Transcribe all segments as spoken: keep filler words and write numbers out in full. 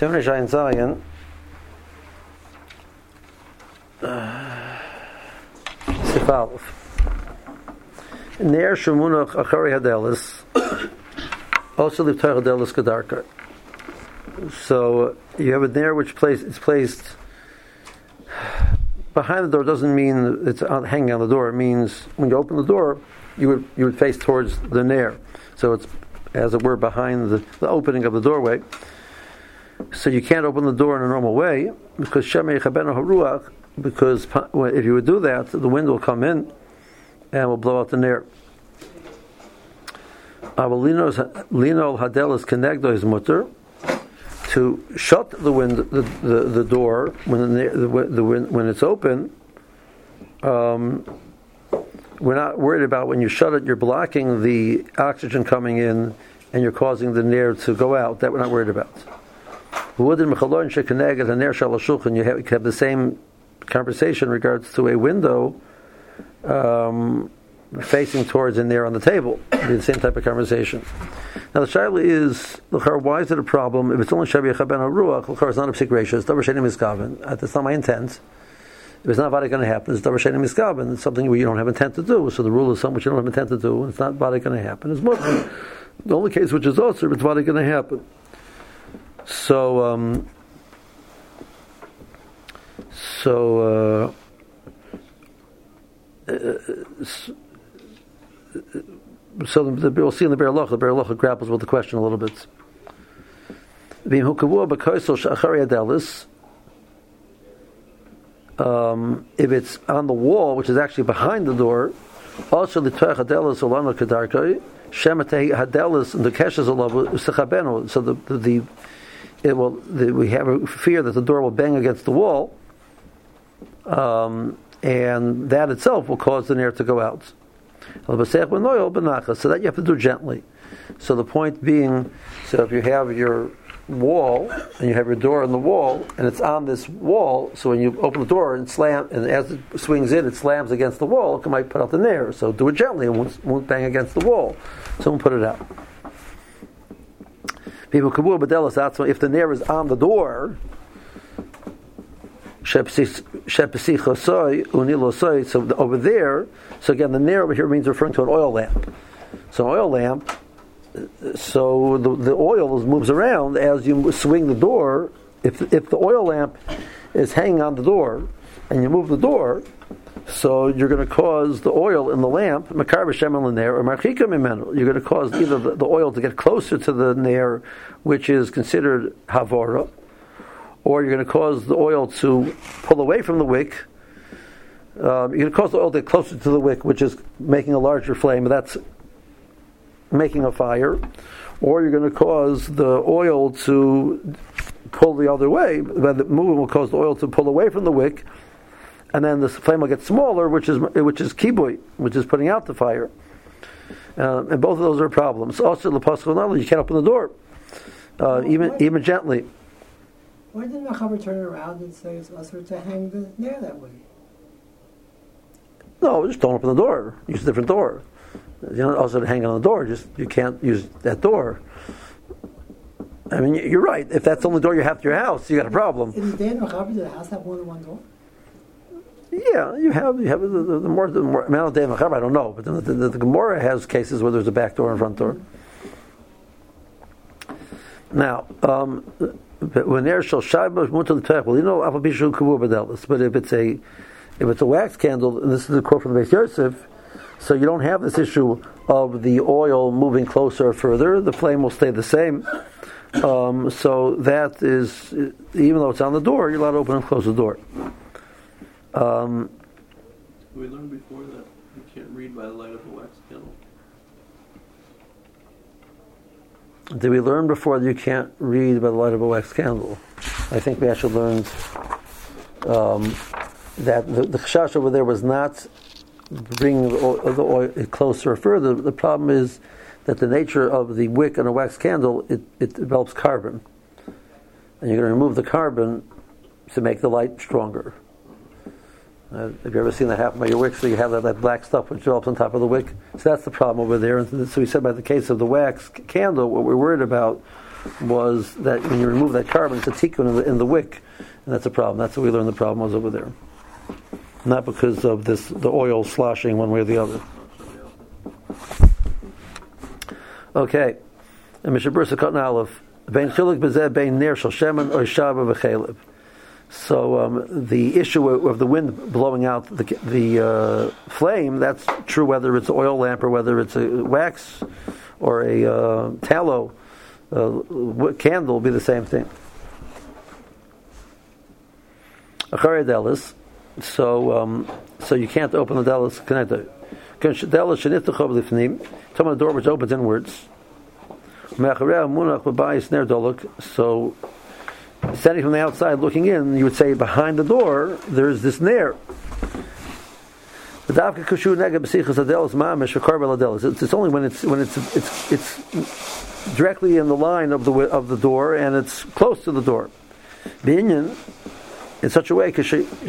Simon Shayin Zayin. Sif Aleph. Ner Shemunach Achari Hadelis. Also the Torah Hadelis Kedarka. So you have a ner which place it's placed behind the door. Doesn't mean it's on, hanging on the door. It means when you open the door, you would you would face towards the ner. So it's, as it were, behind the, the opening of the doorway. So you can't open the door in a normal way because Shemei Chabenu Haruach. Because if you would do that, the wind will come in and will blow out the ner. Lino Hadelis Kenegdo is mutter. To shut the wind, the, the, the door when the, the, the wind, when it's open, um, we're not worried about when you shut it. You're blocking the oxygen coming in, and you're causing the ner to go out. That we're not worried about. You have, you have the same conversation in regards to a window um, facing towards in there on the table. It'd be the same type of conversation. Now the shaila is, why is it a problem? If it's only Shabi Chaben HaRuach, it's not a psik ratio. It's Davar Sheni Miskaven. That's not my intent. If it's not Vada going to happen, it's Davar Sheni Miskaven. It's something where you don't have intent to do. So the rule is something which you don't have intent to do. It's not Vada going to happen. It's mutter. The only case which is also if it's Vada going to happen. So, um, so, uh, uh, so the, the, we'll see in the Be'er Halacha, the Be'er Halacha grapples with the question a little bit. Um, if it's on the wall, which is actually behind the door, also the Torah Hadelis Olana Kedarkai, Shematei Hadelis and the Keshes Olav Sechabenu. So the the, the it will the, we have a fear that the door will bang against the wall, um, and that itself will cause the ner to go out. So that you have to do gently. So the point being, so if you have your wall and you have your door on the wall and it's on this wall, so when you open the door and slam, and as it swings in, it slams against the wall, it might put out the ner. So do it gently, it won't, won't bang against the wall. Someone put it out. People kabur b'delas atzma. If the ner is on the door, so over there, so again, the ner over here means referring to an oil lamp. So an oil lamp, so the, the oil moves around as you swing the door. If if the oil lamp is hanging on the door and you move the door, so you're going to cause the oil in the lamp, makar b'shem l'ner or marchika mimenu. You're going to cause either the, the oil to get closer to the ner, which is considered havora, or you're going to cause the oil to pull away from the wick. Um, you're going to cause the oil to get closer to the wick, which is making a larger flame. That's making a fire. Or you're going to cause the oil to pull the other way. But the movement will cause the oil to pull away from the wick, and then the flame will get smaller, which is which is kibui, which is putting out the fire. Uh, and both of those are problems. Also, the pasuk, you can't open the door, uh, even even gently. Why didn't the Chaver turn around and say it's usher to hang the ner that way? No, just don't open the door. Use a different door. You don't also hang on the door. Just you can't use that door. I mean, you're right. If that's the only door you have to your house, you got a problem. In the day of Chaver, did the house have more than one door? Yeah, you have you have the, the, the more the more amount of day of Chaver, I don't know, but the, the, the, the Gemara has cases where there's a back door and front door. Now. Um, When there shall shabbos mutal l'tech, well, you know, Alpha Bishu Kabur Badelis. But if it's a if it's a wax candle, and this is the quote from the Beis Yosef, so you don't have this issue of the oil moving closer or further. The flame will stay the same. Um, so that is, even though it's on the door, you're allowed to open and close the door. Um, we learned before that you can't read by the light of a wax candle. Did we learn before that you can't read by the light of a wax candle? I think we actually learned um, that the, the chashash over there was not bringing the oil, the oil closer or further. The problem is that the nature of the wick in a wax candle, it, it develops carbon. And you're going to remove the carbon to make the light stronger. Uh, have you ever seen that happen by your wick? So you have that, that black stuff which develops on top of the wick. So that's the problem over there. And so we said by the case of the wax candle, what we're worried about was that when you remove that carbon, it's a tikkun in the, in the wick, and that's a problem. That's what we learned the problem was over there. Not because of this, the oil sloshing one way or the other. Okay. And Mishabur Sakot Aleph, Bein Chilik Bezeh Bein Ner Shel Shemen Oy Shava V'Cheleb. So um, the issue of the wind blowing out the, the uh, flame, that's true whether it's an oil lamp or whether it's a wax or a uh, tallow uh, candle, will be the same thing. Achari Delis, so um, so you can't open the Delis connected. Delis Shenitachov Lifnim, talking about the door which opens inwards. So, standing from the outside looking in, you would say behind the door there's this nair. It's, it's only when it's when it's it's it's directly in the line of the of the door and it's close to the door. In such a way that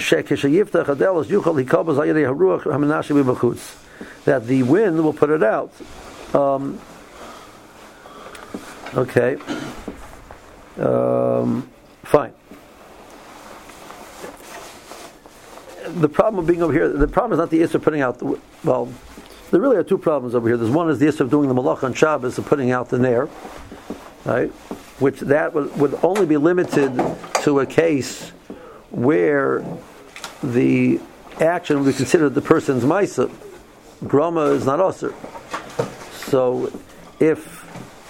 the wind will put it out. Um, Okay. Um, fine. The problem of being over here, the problem is not the issue of putting out, the, well, there really are two problems over here. There's one is the issue of doing the malach on Shabbos, of putting out the nair, right? Which that would, would only be limited to a case where the action would be considered the person's maisa. Groma is not usher. So if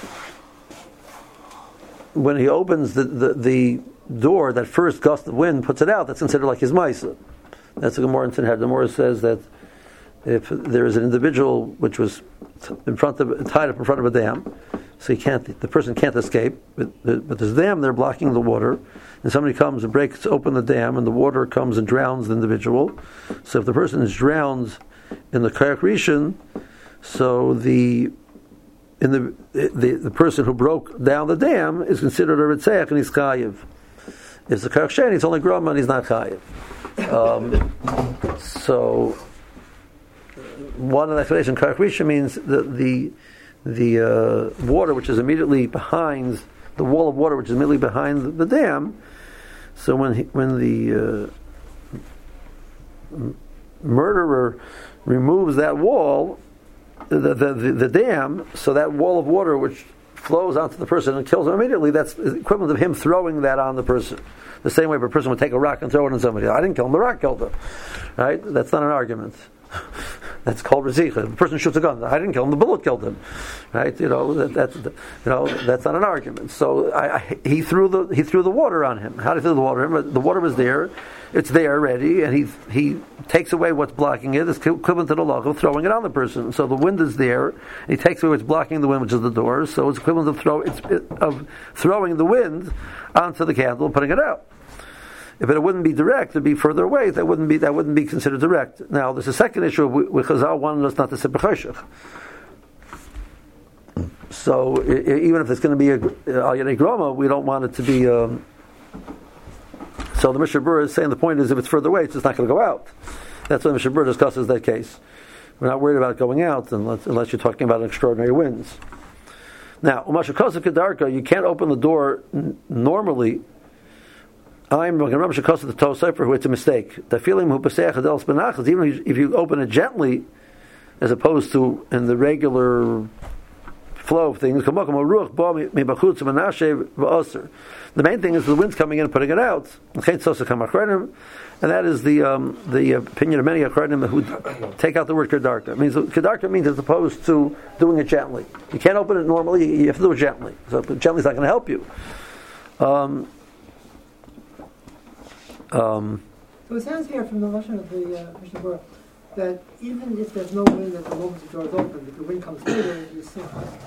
when he opens the, the, the door, that first gust of wind puts it out, that's considered like his maisa. That's the Gemara in Sanhedrin. The Gemara says that if there is an individual which was in front of, tied up in front of a dam, so he can't, the person can't escape, but, but there's a dam there blocking the water, and somebody comes and breaks open the dam, and the water comes and drowns the individual. So if the person is drowned in the Kayak Rishon, so the in the, the the person who broke down the dam is considered a Ritzeach and he's Chayiv. If it's a Kayak Sheni, it's only Groma and he's not Chayiv. Um, so one of the explanation, Kayak Rishon means the the the uh, water which is immediately behind the wall of water which is immediately behind the, the dam. So when he, when the uh, murderer removes that wall, the, the, the, the dam, so that wall of water which flows onto the person and kills him immediately, that's equivalent of him throwing that on the person. The same way if a person would take a rock and throw it on somebody. I didn't kill him, the rock killed him. Right? That's not an argument. That's called rezicha. The person shoots a gun. I didn't kill him. The bullet killed him. Right? You know that, that's you know that's not an argument. So I, I, he threw the he threw the water on him. How did he throw the water on him? The water was there. It's there already, and he he takes away what's blocking it. It's equivalent to the law of throwing it on the person. So the wind is there. And he takes away what's blocking the wind, which is the door. So it's equivalent of throw it's of throwing the wind onto the candle and putting it out. If it wouldn't be direct, it'd be further away. That wouldn't be that wouldn't be considered direct. Now, there's a second issue with Chazal wanted us not to say b'choshech. So I, even if it's going to be a al yedei groma, we don't want it to be. Um, so the Mishnah Berurah is saying the point is if it's further away, it's just not going to go out. That's why the Mishnah Berurah discusses that case. We're not worried about it going out unless, unless you're talking about extraordinary winds. Now, u'mashakosav kedarka, you can't open the door n- normally. I'm going to remember the Tosei Sefer who it's a mistake. The feeling who paseach adels benachas, even if you open it gently, as opposed to in the regular flow of things. The main thing is the wind's coming in and putting it out, and that is the um, the opinion of many acharonim who take out the word kedarka. It means kedarka means as opposed to doing it gently. You can't open it normally; you have to do it gently. So gently is not going to help you. Um, Um, so it sounds here from the lesson of the uh, Mishnah Berurah that even if there's no wind at the moment the door is open, if the wind comes later, you see. It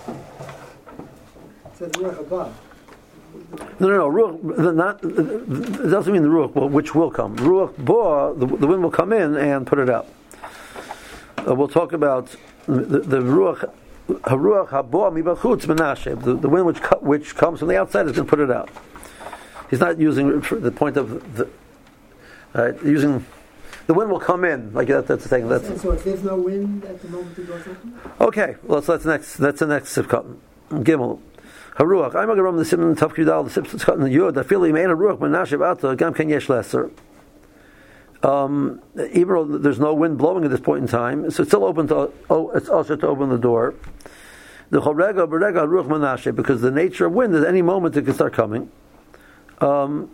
says ruach above. No, no, no. Ruach, not, it doesn't mean the ruach, well, which will come. Ruach bo, the, the wind will come in and put it out. Uh, we'll talk about the, the ruach. Haruach habo mibachutz menashe. The the wind which which comes from the outside is going to put it out. He's not using the point of the. Uh, using the wind will come in like that. That's the thing. That's so. If there's no wind at the moment, the door's open. Okay. Well, so that's next. That's the next sifkat. Gimel. Haruach. I'm going to run the Simon Tafkidal, the Sipson's cut in the Yud. I feel he made a Ruach Menashe Bata Gam Ken Yesh Lesser. Um, even though there's no wind blowing at this point in time, so it's still open to. Oh, it's also to open the door. The Chorega Berega Ruach Menashe, because the nature of wind is any moment it can start coming. Um,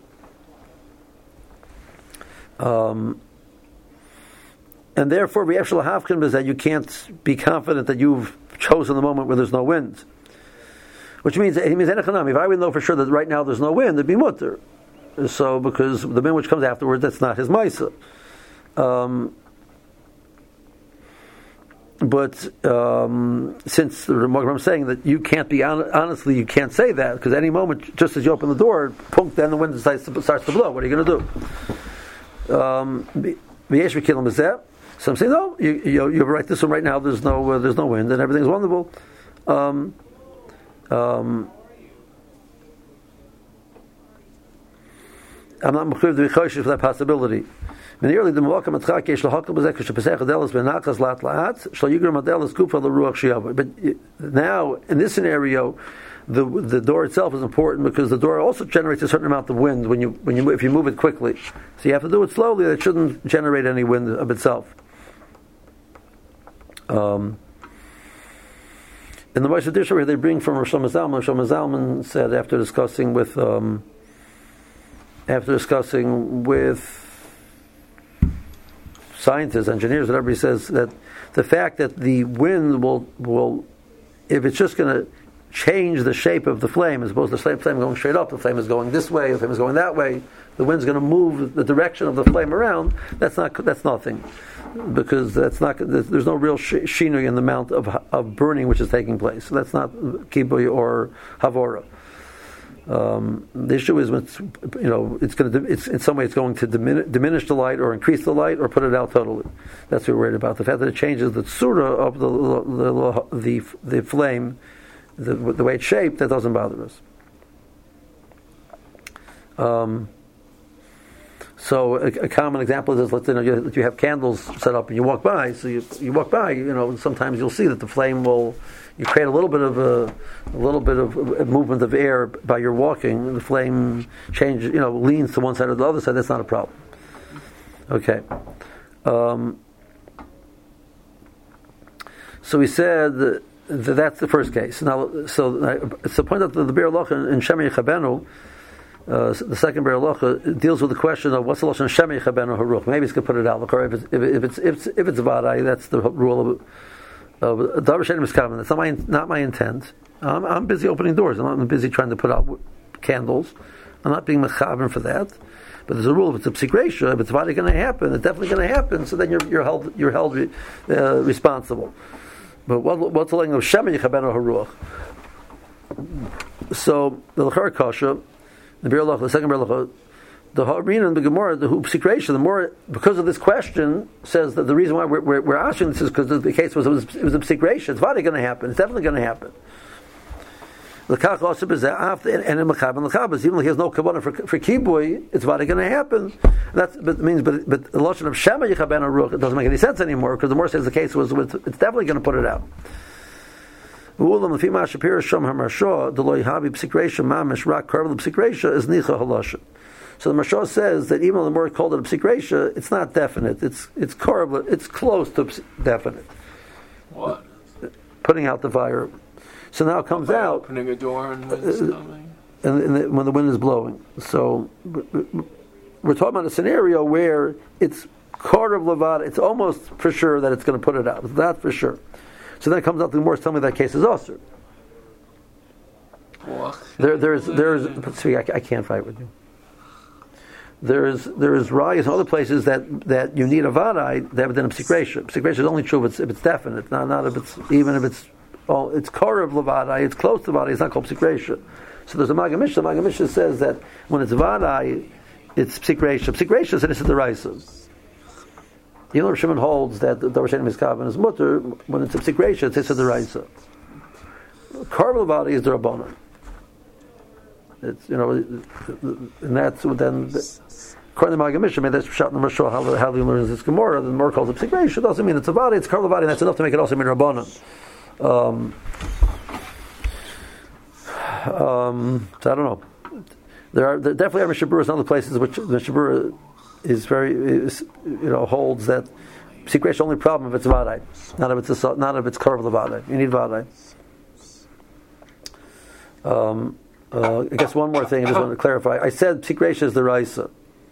um, and therefore, the Efshel Hafkin is that you can't be confident that you've chosen the moment where there's no wind. Which means, it means if I would know for sure that right now there's no wind, it'd be mutter. So, because the wind which comes afterwards, that's not his maisa. Um, but um, since the I'm saying that you can't be on, honestly, you can't say that because any moment, just as you open the door, punk, then the wind starts to, starts to blow. What are you going to do? Um, so I'm saying no. You you, you write this one right now. There's no uh, there's no wind and everything's wonderful. Um, um, I'm not mechuyev to be choshesh for that possibility. In the early the Malachim Atchak yesh lahakol b'zeh k'shepesech adelas benachas lat laat shal yigram adelas kufa l'ruach shiyavah. But now in this scenario, the the door itself is important because the door also generates a certain amount of wind when you when you if you move it quickly. So you have to do it slowly. It shouldn't generate any wind of itself. Um. In the Moshe Disher, where they bring from Rosh Zalman, Rosh Zalman said after discussing with um, after discussing with scientists, engineers, whatever, he says that the fact that the wind will will if it's just going to change the shape of the flame, as opposed to the flame going straight up, the flame is going this way, the flame is going that way, the wind's going to move the direction of the flame around. That's not that's nothing. Because that's not there's no real shinui in the amount of of burning which is taking place. So that's not kibui or havora. Um, the issue is, when it's, you know, it's going to it's in some way it's going to diminish, diminish the light or increase the light or put it out totally. That's what we're worried about. The fact that it changes the tsura of the the the, the flame, the, the way it's shaped, that doesn't bother us. Um, So a, a common example is, let's say you, you have candles set up and you walk by. So you, you walk by, you know, sometimes you'll see that the flame will, you create a little bit of a, a little bit of a movement of air by your walking. The flame changes, you know, leans to one side or the other side. That's not a problem. Okay. Um, so we said that, that that's the first case. Now, so it's the point that the, the Be'er Halacha in Shemei Chabenu, Uh, the second Be'er Halacha deals with the question of what's the lashon Shemei Chabenu Haruch. Maybe it's going to put it out. If it's if it's if it's, if it's vaday, that's the rule of of Davar Shenim is common. That's not my not my intent. I'm, I'm busy opening doors. I'm not busy trying to put out candles. I'm not being mechaber for that. But there's a rule: if it's a psik reisha, if it's vaday going to happen, it's definitely going to happen. So then you're you're held you're held uh, responsible. But what, what's the language of Shemei Chabenu Haruch? So the L'char Kasha. The Be'er Halacha, the second Be'er Halacha, the Ha'arin and the Gemara, the Psikreisha, the more because of this question says that the reason why we're, we're, we're asking this is because the case was it was, it was a Psikreisha. It's vada going to happen. It's definitely going to happen. The Kach also is after and in Mechab and Lechabas, even though he has no kavanah for for kibui, it's vada going to happen. That's but means but but the lotion of Shema Yichaben Aruch, it doesn't make any sense anymore because the more says the case was it's definitely going to put it out. So the Mashal says that even though the more called it a psikresha, it's not definite. It's it's korb, it's close to definite. What? Putting out the fire. So now it comes By out. Opening a door and wind's coming. And, and the, when the wind is blowing. So we're talking about a scenario where it's korb levada. It's almost for sure that it's going to put it out. It's not for sure. So then it comes out the more tell me that case is usher. There, there's, there's. See, I, I can't fight with you. There is, there is rayas in other places that, that you need a vaday. They have it in a psikresha. Psikresha is only true if it's, if it's definite, not not if it's even if it's oh it's korav levaday. It's close to vaday. It's not called psikresha. So there's a Maggid Mishnah. The Maggid Mishnah says that when it's vaday, it's psikresha. Psikresha is a deraisa. You know, Shimon holds that the Davar Shenim is kavan is mutter when it's a psikresha. It's a deraisa. Korav levaday is the rabbanon. It's, you know, and that's what then, according to Maggid Mishnah, maybe that's shot in the Mashal, how, how he learns this Gemara, the more calls it psikresha, doesn't mean it's a vada, it's karlavadi, and that's enough to make it also mean rabbanon. Um, Um, so I don't know. There are there definitely are Mishnah Berurahs in other places which the Mishnah Berurah is very is, you know holds that psik reisha only problem if it's vaday, not if it's a, not if it's korv levaday. You need vaday. Um, uh, I guess one more thing I just want to clarify. I said psik reisha is the raisa.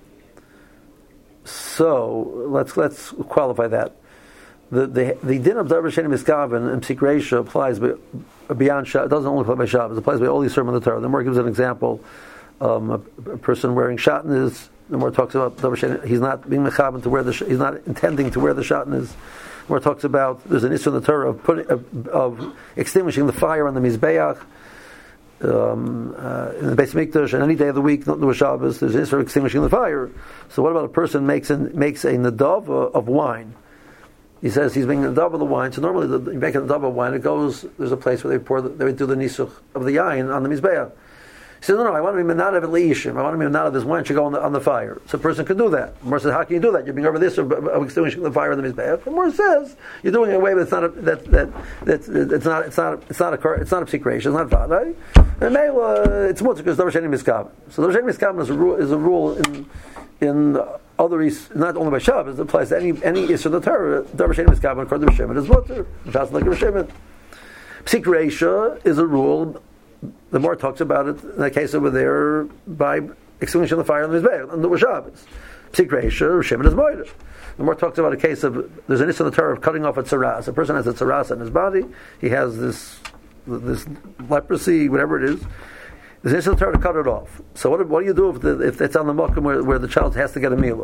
So let's let's qualify that. The the the din of davar sheni miskaven and psik reisha applies beyond Shabbos. It doesn't only apply by Shabbos. It applies by all these sermons of the Torah. The Gemara gives an example. Um, a, a person wearing shatnez. The Gemara talks about davar sheni. He's not being mechaben to wear the. He's not intending to wear the shatnez. The Gemara talks about there's an issue in the Torah of putting of, of extinguishing the fire on the mizbeach. Um, uh, in the Beis Mikdash, and any day of the week, not the Shabbos, there's an issue of extinguishing the fire. So, what about a person makes an, makes a nadav of wine? He says he's making a nadav of the wine. So normally, the, you make a nadav of wine. It goes. There's a place where they pour. The, they do the nisuch of the yain on the mizbeach. He says, no, no, I want to be menadav at leishim. I want to be menadav. This wine should go on the, on the fire. So a person can do that. The Gemara says, how can you do that? You're being over this of, of extinguishing the fire on the mizbeach. The Gemara says you're doing it in a way that it's not a, that that that's it's not it's not it's not a it's not a psik reisha. It's not vaday. And uh, it's mutter because davar sheni miskaven. So davar sheni miskaven is a rule is a rule in in other is not only by Shabbos. It applies to any any issue of the Torah. Davar sheni miskaven according to Shimon is mutter. That's like a Shimon. Psik reisha is a rule. The more talks about it in the case over there by extinguishing the fire on the mizbeach on the Shabbos. Psik reisha, Shimon is moeder. The more talks about a case of there's an issue in the Torah of cutting off a tzaras. A person has a tzaras on his body. He has this this leprosy, whatever it is. There's an issue in the Torah to cut it off. So what, what do you do if, the, if it's on the makom where, where the child has to get a meal?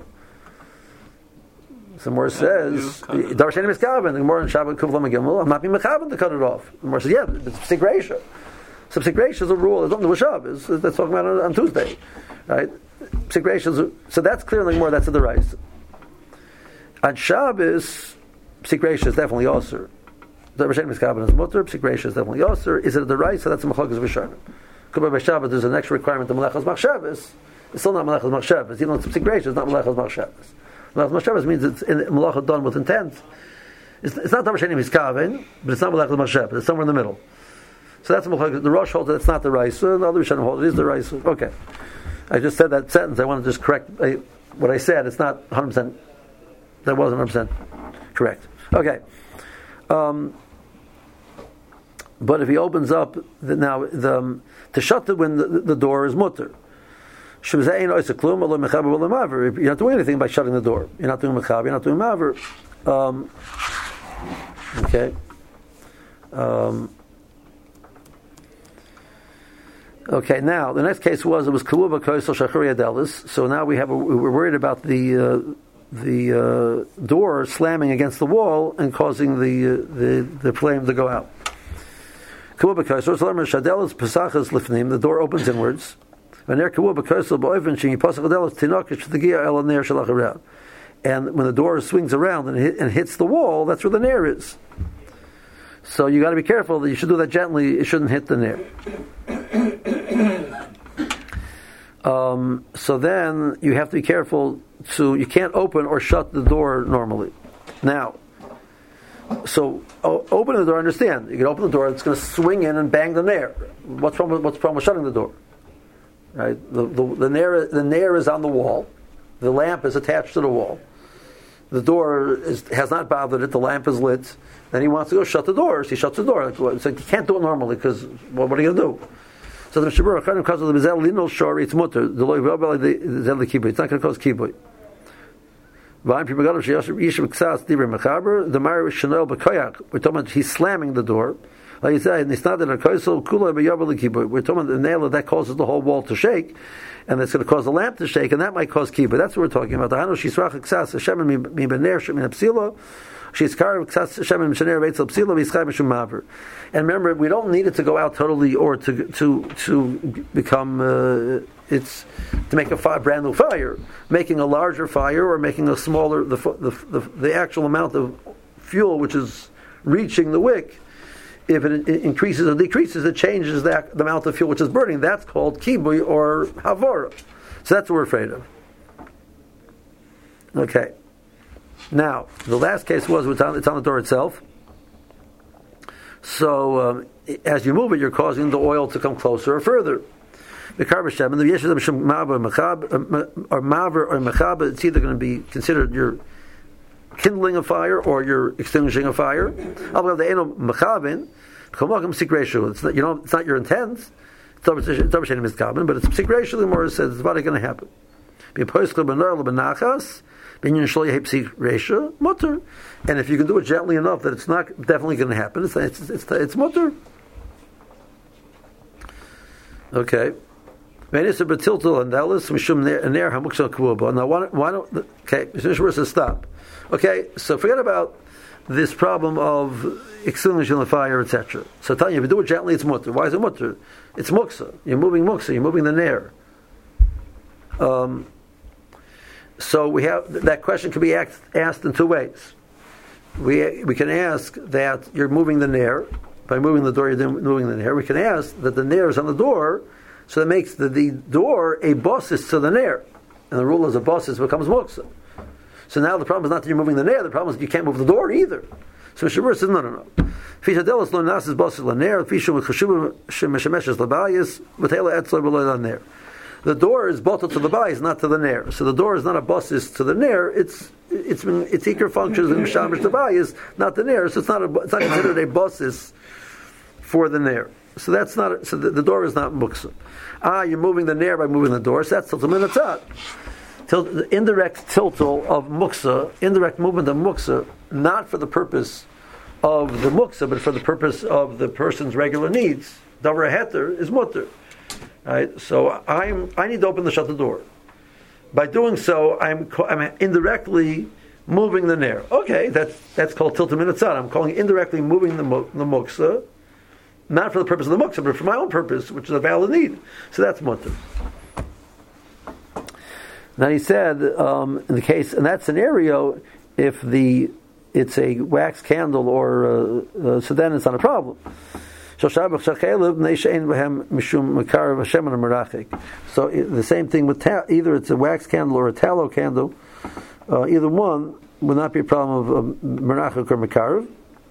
So Gemara says, davar sheni miskaven. The Gemara in Shabbat Kuvlam Gimel, I'm not being mechaben to cut it off. The Gemara says, yeah, it's psik reisha. So psik reisha is a rule. It's not the Shabbos. That's talking about on, on Tuesday, right? Psik reisha is a, so that's clear in the Gemara. That's in the rice. On Shabbos, psik reisha is definitely osur. Davar sheni miskaven is mutter. Psik reisha is definitely osur. Is it the rice? So that's a machlokas v'sharnim. Kuba by Shabbos, there's an extra requirement of melechas machshavos. It's still not melechas machshavos. Even though it's psik reisha, it's not melechas machshavos. Melechas machshavos means it's in melacha done with intent. It's, it's not davar sheni miskaven, but it's not melechas machshavos. It's somewhere in the middle. So that's the Rosh holds that it's not the rice. The other Rishonim holds it is the rice. Okay, I just said that sentence. I want to just correct uh, what I said. It's not one hundred percent. That wasn't one hundred percent correct. Okay, um, but if he opens up the, now the um, to shut the when the, the door is mutter. You're not doing anything by shutting the door. You're not doing mechaber. You're not doing maver. Um, okay. Um, Okay, now the next case was it was kaluba koisel shachuri adelis. So now we have a, we're worried about the uh, the uh, door slamming against the wall and causing the uh, the the flame to go out. Kaluba koisel shalamer shadelis pesachas lifnim. The door opens inwards. And there kaluba koisel ba'oven shini pasach adelis tinokish v'tegia el ner shalacharav. And when the door swings around and, hit, and hits the wall, that's where the nair is. So you got to be careful that you should do that gently. It shouldn't hit the nair. Um, so then you have to be careful to you can't open or shut the door normally. Now, so o- open the door. Understand? You can open the door. It's going to swing in and bang the nair. What's wrong with what's wrong with shutting the door? Right? The the, the nair the nair is on the wall. The lamp is attached to the wall. The door is, has not bothered it. The lamp is lit. Then he wants to go shut the door. So he shuts the door. So you can't do it normally because well, what are you going to do? So the Mishabur, because of the Bezel Linol Shari, it's mutter. The Loy Vabel, the Zel Kiboy. It's not going to cause Kiboy. Vayim Pimagadov, Yishim Ksas, Dibri Mechaber, the Mari Chanel Bakoyak. We're talking about he's slamming the door. Like you said, and it's not that a Koisel Kula Bayabel Kiboy. We're talking about the nail that causes the whole wall to shake, and it's going to cause the lamp to shake, and that might cause Kiboy. That's what we're talking about. The Hanu Shisrach Ksas, Hashem Mi Bener, Shemin Apsilo. And remember, we don't need it to go out totally or to to to become uh, it's to make a fire, brand new fire. Making a larger fire or making a smaller the, the the the actual amount of fuel which is reaching the wick. If it, it increases or decreases, it changes that the amount of fuel which is burning. That's called kibui or havara. So that's what we're afraid of. Okay. Now, the last case was it's on, it's on the door itself. So um, as you move it, you're causing the oil to come closer or further. The karbashem and the yeshadam shem maver mechab or maver or mechab. It's either going to be considered your kindling a fire or you're extinguishing a fire. Although the eno mechabin, kamakam sikreshu. It's not, you know, it's not your intent. It's double-shading miskaben, but it's sikreshu. The Gemara says it's what is going to happen. Be poiskel benar lebenachas. And if you can do it gently enough that it's not definitely going to happen, it's it's it's, it's mutter. Okay. Now why don't okay? Mishmur says stop. Okay, so forget about this problem of extinguishing the fire, et cetera. So tell you if you do it gently, it's mutter. Why is it mutter? It's muksa. You're moving muksa. You're moving the nair. Um. So we have that question can be asked, asked in two ways. We we can ask that you're moving the nair by moving the door. You're moving the nair. We can ask that the nair is on the door, so that makes the, the door a bossis to the nair, and the rule is a bossis becomes muksa. So now the problem is not that you're moving the nair. The problem is you can't move the door either. So Shabur says no, no, no. Fishadelas lo nasis bossis laner. Fishu chashuv shemeshes labayis v'teila etzler beloy laner. The door is bottled to the bayis, not to the nair. So the door is not a bossis to the nair. It's it's its equal functions in mishamish the bayis, not the nair. So it's not a, it's not considered a bossis for the nair. So that's not a, so the, the door is not muksa. Ah, you're moving the nair by moving the door. So that's tiltul minatzat. Tilt, the indirect tiltul of muksa, indirect movement of muksa, not for the purpose of the muksa, but for the purpose of the person's regular needs. Davar heter is mutter. Right, so I'm. I need to open the shut the door. By doing so, I'm. I'm indirectly moving the nair. Okay, that's that's called tiltum minatzad. I'm calling it indirectly moving the the muksa, not for the purpose of the muksa, but for my own purpose, which is a valid need. So that's mutter. Now he said, um, in the case in that scenario, if the it's a wax candle or uh, uh, so then it's not a problem. So the same thing with ta- either it's a wax candle or a tallow candle, uh, either one would not be a problem of merachik or mekarev.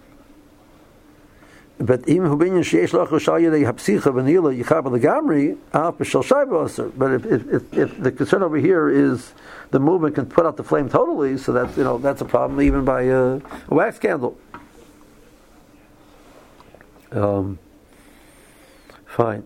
But even hubinyan sheish lachol shal yedei hapsicha v'nila yichab legamri af b'shal shayva aser. But if, if if if the concern over here is the movement can put out the flame totally, so that's you know that's a problem even by a, a wax candle. Um, fine.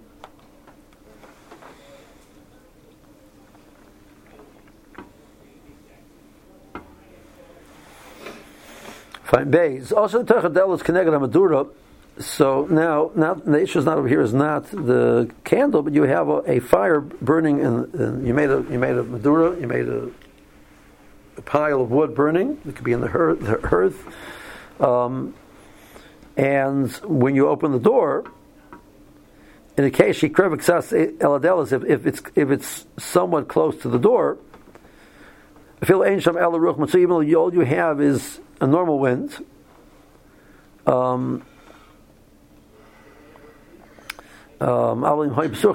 Fine. Bays. Also, the Techadel is connected to Madura. So now, now the issue is not over here. Is not the candle, but you have a, a fire burning, and you made a you made a Madura. You made a, a pile of wood burning. It could be in the hearth. The hearth. Um, And when you open the door, in the case if if it's if it's somewhat close to the door, even though all you have is a normal wind, um, um, so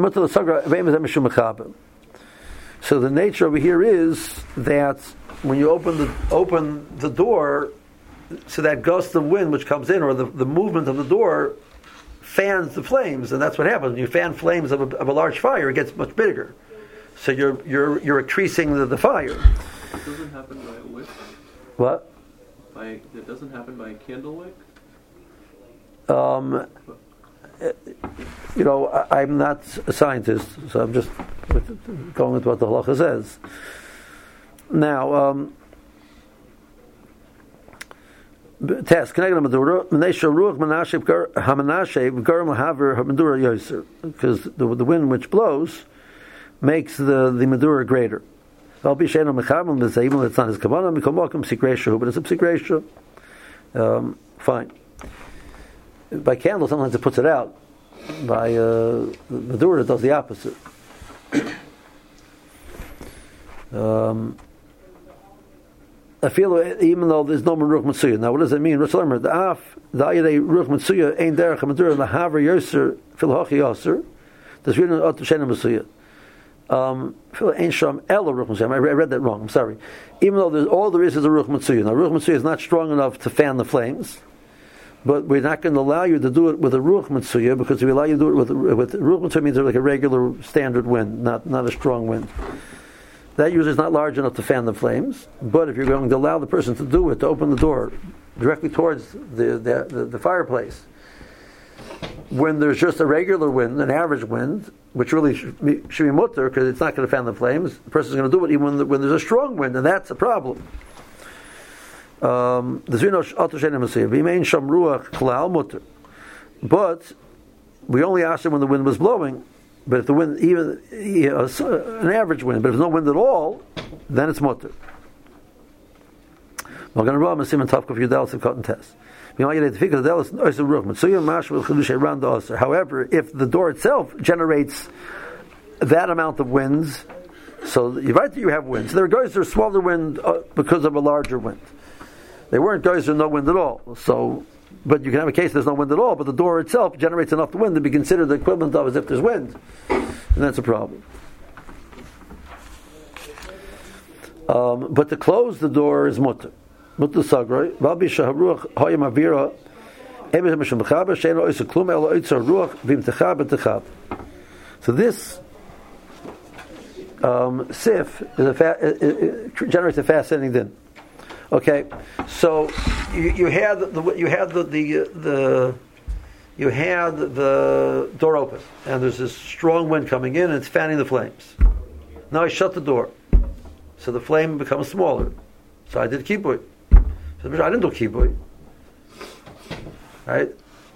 the nature over here is that when you open the open the door, so that gust of wind which comes in, or the, the movement of the door, fans the flames, and that's what happens. When you fan flames of a, of a large fire, it gets much bigger. So you're you're you're increasing the, the fire. It doesn't happen by a wick. What? By it doesn't happen by a candle wick. Um, you know, I, I'm not a scientist, so I'm just going with what the halacha says. Now. Um, Test connected Madura. Menesha ruach manashe hamanashe garam lahaver Madura yoser, because the the wind which blows makes the the Madura greater. I'll be shayno mechamel mizay, even though it's not his kavanah. Mikom welcome sikresha, but it's a sikresha. Um, fine. By candle, sometimes it puts it out. By uh, Madura, it does the opposite. um. I feel even though there's no Ruach Mitzuya. Now, what does that mean? The af the ayidei Ruach Mitzuya ain't derech Madura lahaver yoser fil hachi yoser. There's really no other shena Mitzuya. Um, fil ain't sham ela Ruach Mitzuya. I read that wrong. I'm sorry. Even though there's all there is is a Ruach Mitzuya. Now, Ruach Mitzuya is not strong enough to fan the flames, but we're not going to allow you to do it with a ruach mitzuya, because if we allow you to do it with with ruach mitzuya, means like a regular standard wind, not not a strong wind. That usually is not large enough to fan the flames. But if you're going to allow the person to do it, to open the door directly towards the the, the, the fireplace, when there's just a regular wind, an average wind, which really should be, should be mutter, because it's not going to fan the flames, the person's going to do it even when, the, when there's a strong wind, and that's a problem. Um, but we only asked him when the wind was blowing. But if the wind, even you know, an average wind, but if there's no wind at all, then it's mutter. We're going to run Masim and Tavkov Yudalis of cotton test. However, if the door itself generates that amount of winds, so you're right that you have winds. There are guys that are smaller wind uh, because of a larger wind. They weren't guys with no wind at all. So, but you can have a case there's no wind at all, but the door itself generates enough wind to be considered the equivalent of as if there's wind, and that's a problem. Um, but to close the door is mutter. Mutter sagroi. Vabi shaharuach hayim avira. So this um, sif is a fa- it, it generates a fascinating din. Okay, so you, you had the you had the, the the you had the door open, and there's this strong wind coming in, and it's fanning the flames. Now I shut the door, so the flame becomes smaller. So I did kibui. So I didn't do kibui. Right?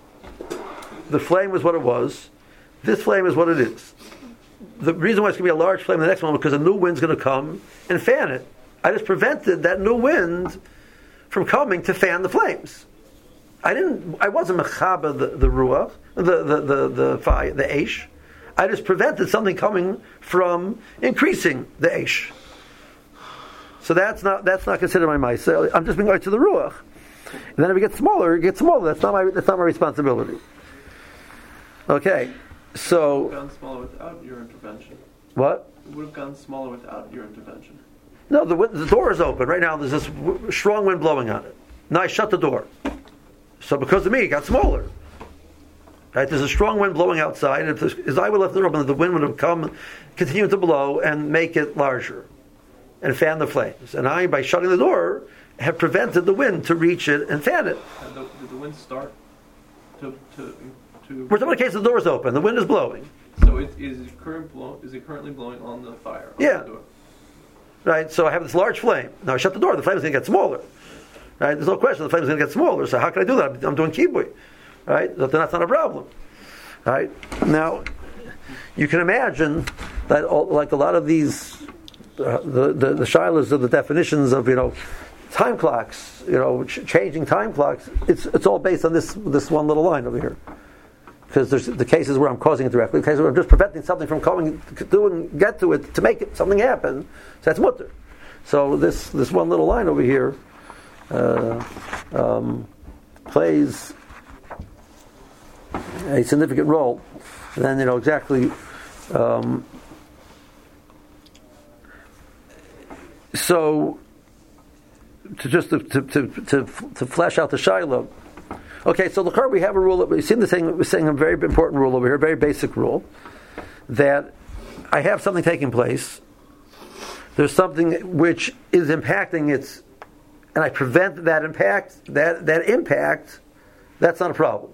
The flame was what it was. This flame is what it is. The reason why it's going to be a large flame in the next one is because a new wind's going to come and fan it. I just prevented that new wind from coming to fan the flames. I didn't. I wasn't mechaba the, the ruach, the the the the fire, the eish. I just prevented something coming from increasing the eish. So that's not that's not considered my ma'aseh. I'm just being right to the ruach. And then if it gets smaller, it gets smaller. That's not my that's not my responsibility. Okay, so it would have gone smaller without your intervention. What? It would have gone smaller without your intervention. No, the the door is open right now. There's this w- strong wind blowing on it. Now I shut the door, so because of me, it got smaller. Right? There's a strong wind blowing outside, and if as I would left the door open, the wind would have come, continue to blow, and make it larger, and fan the flames. And I, by shutting the door, have prevented the wind to reach it and fan it. And the, did the wind start to to to? We're talking about a case the door is open, the wind is blowing. So it is it current blow, is it currently blowing on the fire? On Yeah. The door? Right, so I have this large flame. Now I shut the door, the flame is going to get smaller. Right, there's no question the flame is going to get smaller. So how can I do that? I'm doing kibui. Right, so that's not a problem. Right, now you can imagine that all, like a lot of these, uh, the the, the shilas of the definitions of you know time clocks, you know ch- changing time clocks. It's it's all based on this this one little line over here. Because there's the cases where I'm causing it directly, the cases where I'm just preventing something from coming, doing, get to it, to make it, something happen. So that's mutter. So this this one little line over here uh, um, plays a significant role. And then you know exactly. Um, so to just to to to, to, to flesh out the shiloh. Okay, so look, we have a rule that we seem to saying we're saying a very important rule over here, a very basic rule, that I have something taking place. There's something which is impacting its, and I prevent that impact. That that impact, that's not a problem.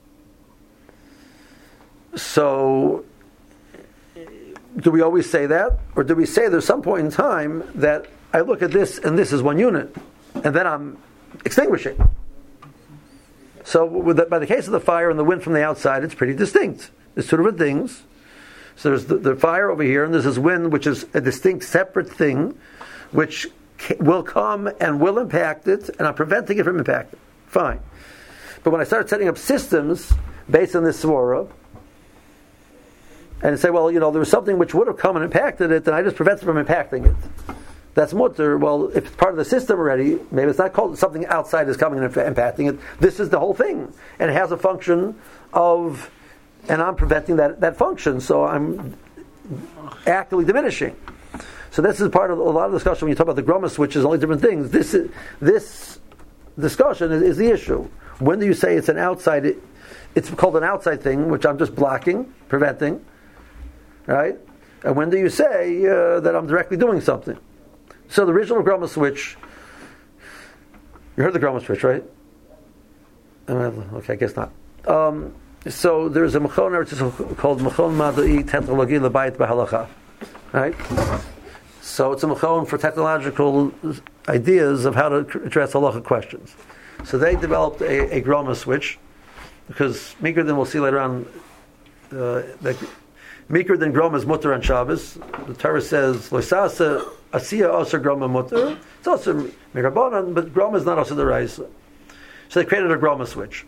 So, do we always say that, or do we say there's some point in time that I look at this and this is one unit, and then I'm extinguishing? So, with the, by the case of the fire and the wind from the outside, it's pretty distinct. There's two different things. So there's the, the fire over here, and there's this wind, which is a distinct, separate thing, which ca- will come and will impact it, and I'm preventing it from impacting. Fine. But when I start setting up systems based on this svara, and say, well, you know, there was something which would have come and impacted it, then I just prevent it from impacting it. That's mutter. Well, if it's part of the system already, maybe it's not called something outside is coming and impacting it. This is the whole thing, and it has a function of, and I'm preventing that, that function. So I'm actively diminishing. So this is part of a lot of discussion when you talk about the groma switches, all these different things. This is this discussion is, is the issue. When do you say it's an outside? It, it's called an outside thing, which I'm just blocking, preventing, right? And when do you say uh, that I'm directly doing something? So the original groma switch. You heard the groma switch, right? Okay, I guess not. Um, so there's a mechon which is called mechon madui technology lebayit b'halacha, right? So it's a mechon for technological ideas of how to address halacha questions. So they developed a, a groma switch because Mikra then we'll see later on uh, that Mikra then groma is mutter on Shabbos. The Torah says loisasa asiya also groma mutter. It's also mirabanan, but groma is not also the raisa. So they created a groma switch.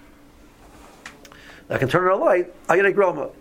I can turn on a light, I get a groma.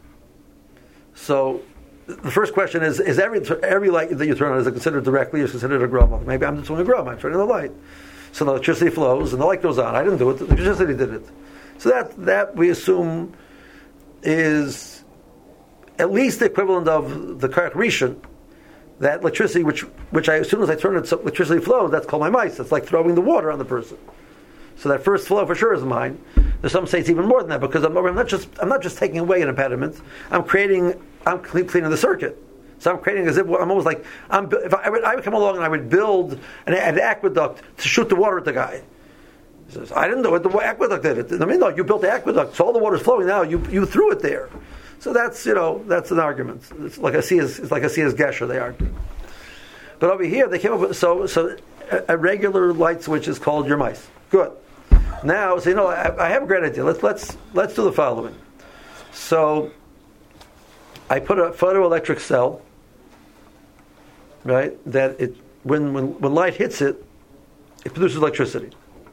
So the first question is, is every every light that you turn on, is it considered directly or is it considered a groma? Maybe I'm just doing a groma, I'm turning the light. So the electricity flows and the light goes on. I didn't do it, the electricity did it. So that, that we assume is at least the equivalent of the Karach Rishon, that electricity, which which I, as soon as I turn it, so electricity flows, that's called my mice. It's like throwing the water on the person. So that first flow for sure is mine. There's some say it's even more than that because I'm, I'm not just I'm not just taking away an impediment. I'm creating I'm cleaning the circuit. So I'm creating as if I'm almost like I'm. If I, I, would, I would come along and I would build an, an aqueduct to shoot the water at the guy. He says, I didn't do it. The aqueduct did it. I mean, no, you built the aqueduct, so all the water's flowing now. You you threw it there. So that's you know that's an argument. It's like I see as it's like I see as Gesher they argue. But over here they came up with so so a, a regular light switch is called your mice. Good. Now, so you know, I, I have a great idea. Let's let's let's do the following. So, I put a photoelectric cell, right? That it when when when light hits it, it produces electricity.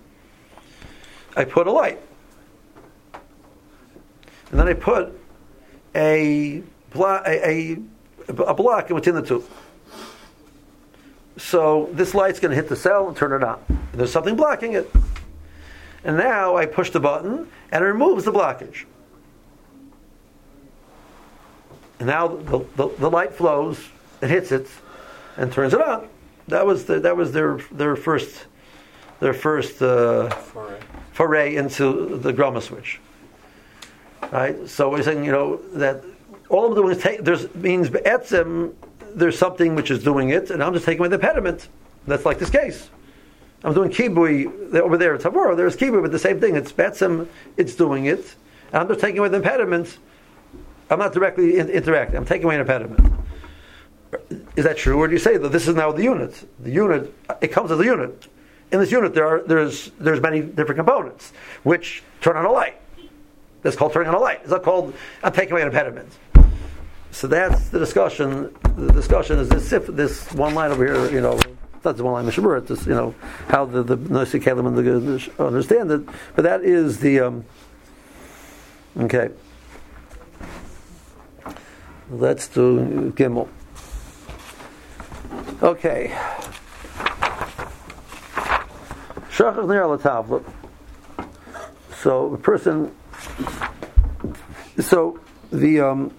I put a light, and then I put a block a, a, a block in between the two. So this light's going to hit the cell and turn it on. There's something blocking it. And now I push the button and it removes the blockage. And now the, the, the light flows, it hits it, and turns it on. That was the, that was their their first their first uh, foray. foray into the groma switch. Right. So we're saying you know that all I'm doing is take. There's means be'etzem. There's something which is doing it, and I'm just taking away the impediment. That's like this case. I'm doing kibui over there. It's Havora. There's kibui, but the same thing. It's betzim. It's doing it. And I'm just taking away the impediment. I'm not directly in- interacting. I'm taking away an impediment. Is that true, or do you say that this is now the unit? The unit. It comes as a unit. In this unit, there are there's there's many different components which turn on a light. That's called turning on a light. It's not called I'm taking away an impediment. So that's the discussion. The discussion is this. If this one line over here, you know. That's the one line Mishabur. It's just, you know how the the Nasi Kalim and the understand it, but that is the um, okay. Let's do Gimel. Okay. Shachach near la tavla. So a person. So the. Um,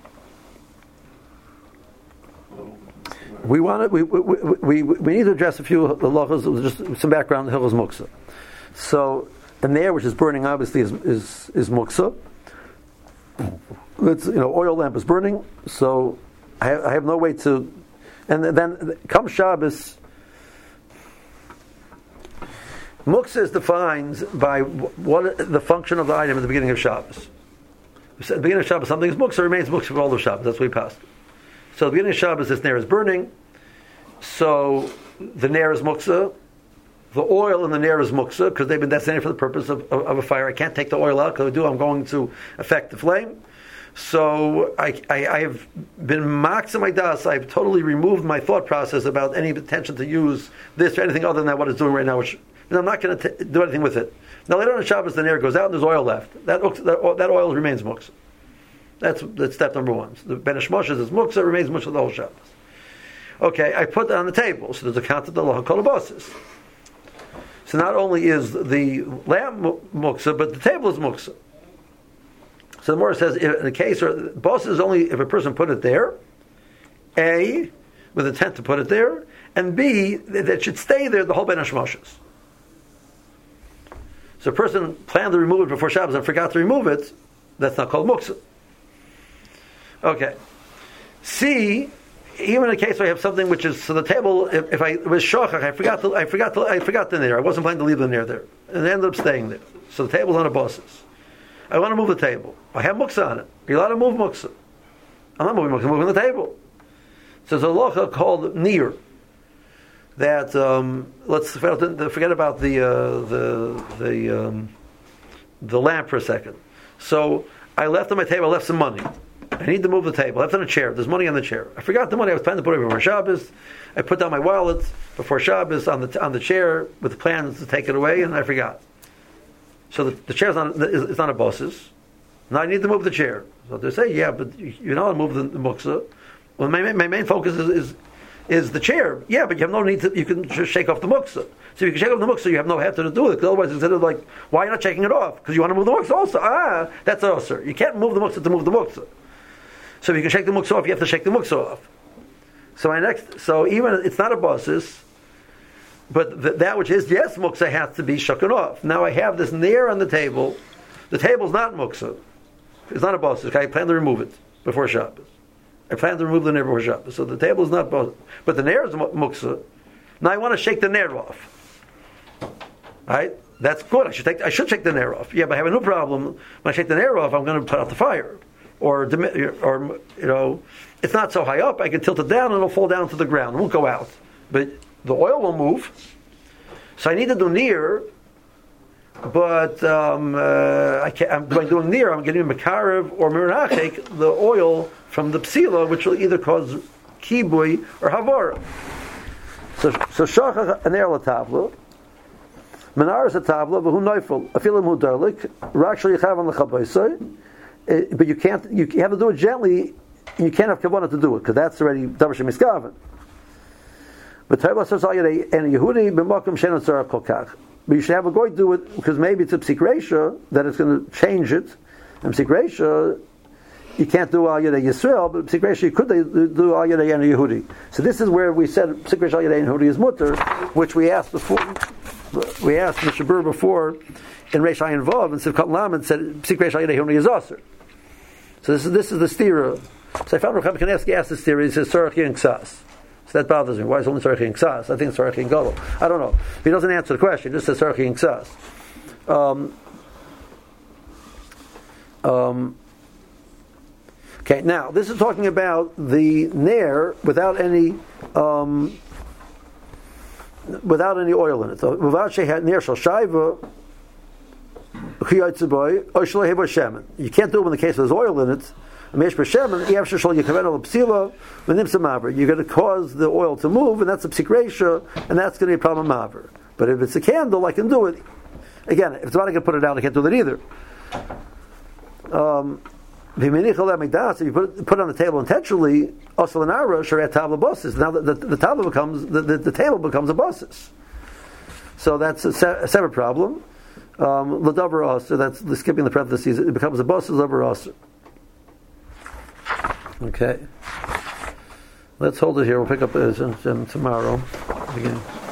We want to, we, we, we, we need to address a few halachas, just some background on Hilchos Muksa. So, the nair, which is burning, obviously, is is, is Muksa. It's, you know, oil lamp is burning, so I have, I have no way to. And then, come Shabbos, Muksa is defined by what the function of the item at the beginning of Shabbos. At the beginning of Shabbos, something is Muksa, remains Muksa for all the Shabbos. That's what we passed. So at the beginning of Shabbos, this nair is burning. So the nair is muksa. The oil in the nair is muksa because they've been designated for the purpose of, of, of a fire. I can't take the oil out because if I do, I'm going to affect the flame. So I, I, I have been maksa my das. I've totally removed my thought process about any intention to use this or anything other than what it's doing right now. Which and I'm not going to do anything with it. Now later on in Shabbos, the nair goes out and there's oil left. That that, that oil remains muksa. That's that's step number one. So the Ben Hashmoshes is muksa, remains muksa the whole Shabbos. Okay, I put that on the table. So there's a count of the law kolabosis. So not only is the lamp muksa, but the table is muksa. So the Gemara says, in a case where boss is only if a person put it there, A, with intent to put it there, and B, that it should stay there the whole Ben Hashmoshes. So a person planned to remove it before Shabbos and forgot to remove it, that's not called muksa. Okay. C, even in a case where I have something which is, so the table, if, if I it was shochach, I forgot to, I forgot to, I forgot the nair. I wasn't planning to leave the nair there. And it ended up staying there. So the table's on a bosses. I want to move the table. I have muksa on it. You're allowed to move muksa. I'm not moving muksa, I'm moving the table. So there's a locha called nir. That um, let's forget about the uh, the the um, the lamp for a second. So I left on my table. I left some money. I need to move the table. I left on a chair. There's money on the chair. I forgot the money. I was planning to put it before Shabbos. I put down my wallet before Shabbos on the on the chair with plans to take it away, and I forgot. So the, the chair's on it's on a bosses. Now I need to move the chair. So they say, yeah, but you're not going to move the, the muksa. Well, my my main focus is. is is the chair. Yeah, but you have no need to, you can just shake off the muksa. So if you can shake off the muksa, you have no have to do it, because otherwise it's considered like, why are you not shaking it off? Because you want to move the muksa also. Ah, that's also. You can't move the muksa to move the muksa. So if you can shake the muksa off, you have to shake the muksa off. So my next, so even, it's not a basis, but th- that which is, yes, muksa has to be shaken off. Now I have this nair on the table. The table's not muksa. It's not a basis. Okay, I plan to remove it before Shabbos. I plan to remove the nair before Shabbos. So the table is not both, but the nair is muksa. Now I want to shake the nair off. Right? That's good. I should take. I should shake the nair off. Yeah, but I have a new problem. When I shake the nair off, I'm going to put out the fire, or or you know, it's not so high up. I can tilt it down and it'll fall down to the ground. It won't go out, but the oil will move. So I need to do near. But um, uh, I can't, I'm going doing near. I'm getting a makarev or miranachik, the oil from the psila, which will either cause kibui or havara. So, so shachach an er latavla, menaras a tavla, v'hu neifel, afilim hu darlik, rak shel yichav on the chabaisai. But you can't. You have to do it gently. You can't have kavanah to do it because that's already davar shemiskaven. But Tavla says al yedei and Yehudi b'makom shenon tzarach kol kach. But you should have a goy do it because maybe it's a psik reisha that it's going to change it. And psik reisha, you can't do al yedei Yisrael, but psik reisha you could do al yedei and Yehudi. So this is where we said psik reisha al yedei and Yehudi is mutter, which we asked before. We asked Mister Burr before in Reish Ayin Vav and Sivkat Lam and said psik reisha al yedei Yehudi is aser. So this is this is the stira. So I found Rav Kanevsky asked the stira. He says Sorach and Ksas. So that bothers me. Why is it only Sorach and Ksas? I think it's Sorach and Gadol. I don't know. He doesn't answer the question. He just says Sorach and Ksas. Um, um, okay, now this is talking about the nair without any um, without any oil in it. So, without shehat nair shal shayva. You can't do it in the case there's oil in it. You're going to cause the oil to move, and that's a psik reisha, and that's going to be a problem maver. But if it's a candle, I can do it. Again, if it's not, I can put it out. I can't do that either. Um, if you put it, put it on the table intentionally, also an ara sharet tabla bosses. Now the, the, the tabla becomes the, the, the table becomes a bosses. So that's a, se- a separate problem. Um, L'davar aser, that's the skipping the parentheses. It becomes a bosses l'davar aser. Okay. Let's hold it here. We'll pick up uh, tomorrow again.